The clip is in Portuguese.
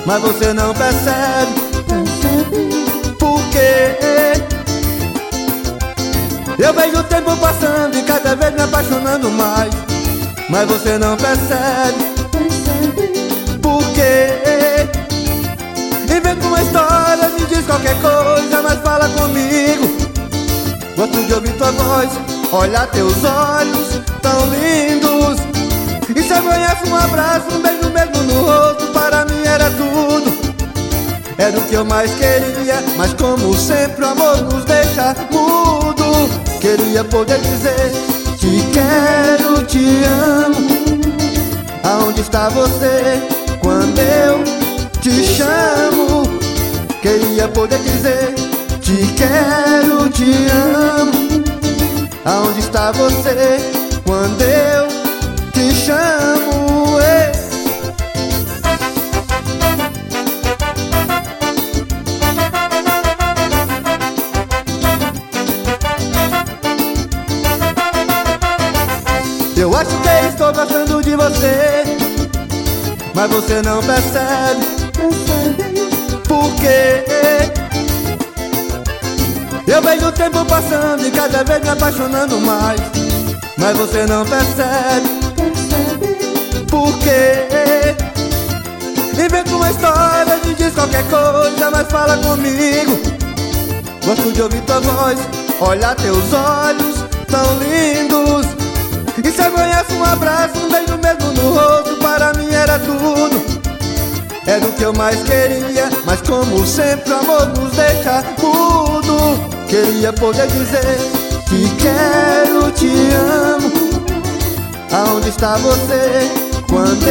mas você não percebe. Por quê? Eu vejo o tempo passando e cada vez me apaixonando mais, mas você não percebe. Por quê? Inventa uma história, me diz qualquer coisa, mas fala comigo. Gosto de ouvir tua voz, olhar teus olhos tão lindos. E se eu ganhasse um abraço, um beijo mesmo no rosto, para mim era tudo. Era o que eu mais queria, mas como sempre o amor nos deixa mudo. Queria poder dizer te quero, te amo. Aonde está você quando eu te chamo? Queria poder dizer te quero, te amo. Aonde está você quando eu te chamo? Ei. Eu acho que estou gostando de você, mas você não percebe. Por quê? Eu vejo o tempo passando e cada vez me apaixonando mais, mas você não percebe. Por quê? Inventa uma história, me diz qualquer coisa, mas fala comigo. Gosto de ouvir tua voz, olhar teus olhos tão lindos. E se eu ganhasse um abraço, um beijo mesmo no rosto, para mim era tudo. Era o que eu mais queria, mas como sempre o amor nos deixa mudo. Queria poder dizer te quero, te amo. Aonde está você quando